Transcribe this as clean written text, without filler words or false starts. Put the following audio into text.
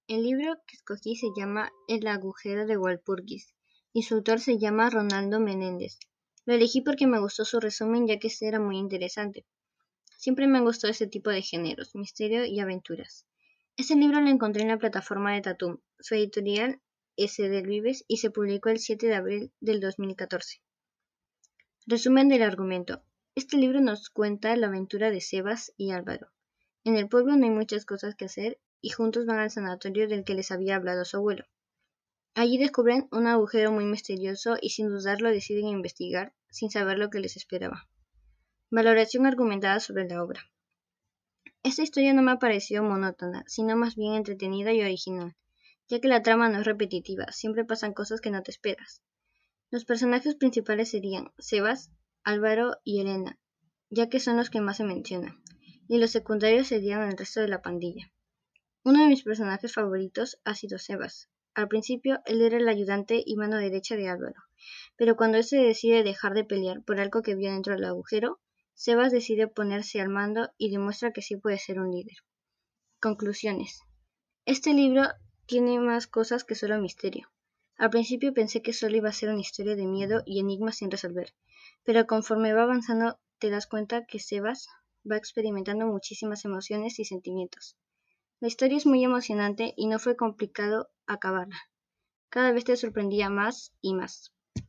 El libro que escogí se llama El agujero de Walpurgis y su autor se llama Ronaldo Menéndez. Lo elegí porque me gustó su resumen ya que este era muy interesante. Siempre me han gustado este tipo de géneros, misterio y aventuras. Este libro lo encontré en la plataforma de Tatum. Su editorial es Edelvives y se publicó el 7 de abril del 2014. Resumen del argumento. Este libro nos cuenta la aventura de Sebas y Álvaro. En el pueblo no hay muchas cosas que hacer y juntos van al sanatorio del que les había hablado su abuelo. Allí descubren un agujero muy misterioso y sin dudarlo deciden investigar sin saber lo que les esperaba. Valoración argumentada sobre la obra. Esta historia no me ha parecido monótona, sino más bien entretenida y original, ya que la trama no es repetitiva, siempre pasan cosas que no te esperas. Los personajes principales serían Sebas, Álvaro y Elena, ya que son los que más se mencionan, y los secundarios serían el resto de la pandilla. Uno de mis personajes favoritos ha sido Sebas. Al principio, él era el ayudante y mano derecha de Álvaro, pero cuando éste decide dejar de pelear por algo que vio dentro del agujero, Sebas decide ponerse al mando y demuestra que sí puede ser un líder. Conclusiones. Este libro tiene más cosas que solo misterio. Al principio pensé que solo iba a ser una historia de miedo y enigmas sin resolver, pero conforme va avanzando te das cuenta que Sebas va experimentando muchísimas emociones y sentimientos. La historia es muy emocionante y no fue complicado acabarla. Cada vez te sorprendía más y más.